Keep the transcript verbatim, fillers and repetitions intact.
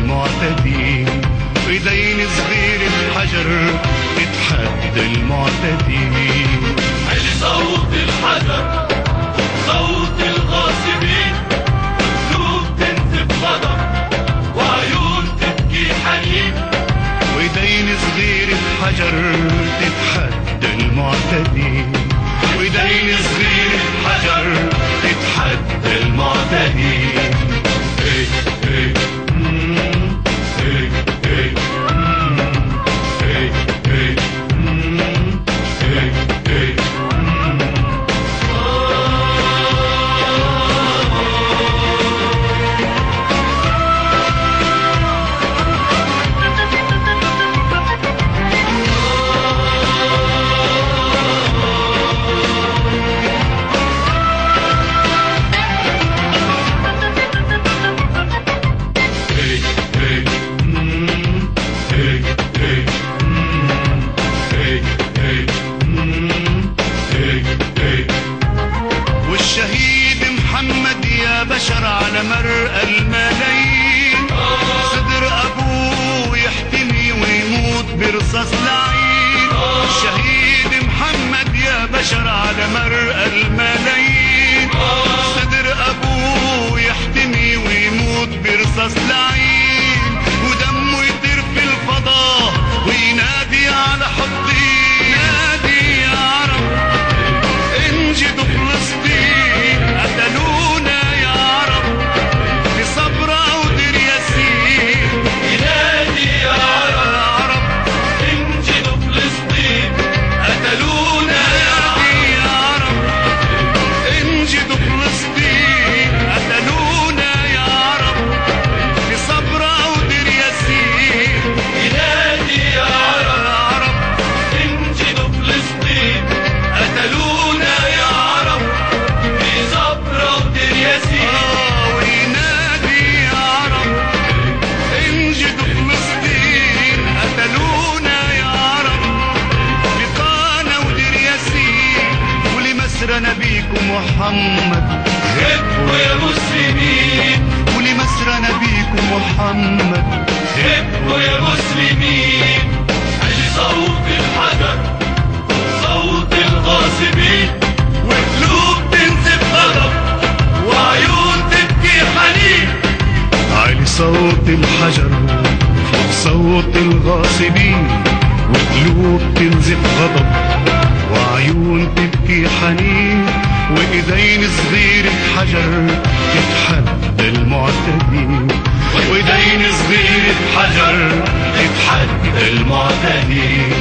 المعتدين، ايدين صغير الحجر تتحدى المعتدين. علي صوت الحجر صوت الغاصبين، قلوب تنزف غضب وعيون تبكي حنين. وايدين صغير الحجر تتحدى المعتدين، وايدين صغير الحجر تتحدى المعتدين. هي هي مم، هي هي مم، هي هي مم، هي هي مم. والشهيد محمد يا بشر على مرأى الملايين، صدر أبوه يحتمي ويموت برصاص لعين. الشهيد محمد يا بشر على مرأى الملايين، صدر أبوه يحتمي ويموت برصاص لعين. ودمه يطير في الفضاء وينادي على حطين، نادي يا عرب انجدوا فلسطين، قتلونا يا عرب في صبرا ودير ياسين. ينادي يا عرب انجدوا فلسطين، قتلونا يا عرب انجدوا فلسطين، قتلونا يا عرب في صبرا ودير ياسين. ينادي يا عرب انجدوا فلسطين، قتلونا يا عرب في صبرا ودير ياسين. آه وينادي يا عرب انجدوا فلسطين، قتلونا يا عرب في قانا ودير ياسين. ولمسرى نبيكم محمد هبوا يا مسلمين، ولمسرى نبيكم محمد هبوا يا مسلمين. علي صوت الحجر صوت الغاصبين، وقلوب تنزف غضب وعيون تبكي حنين. علي صوت الحجر فوق صوت الغاصبين، وقلوب تنزف غضب وعيون تبكي حنين. وايدين صغير الحجر تتحدى المعتدين، وايدين صغير الحجر تتحدى المعتدين.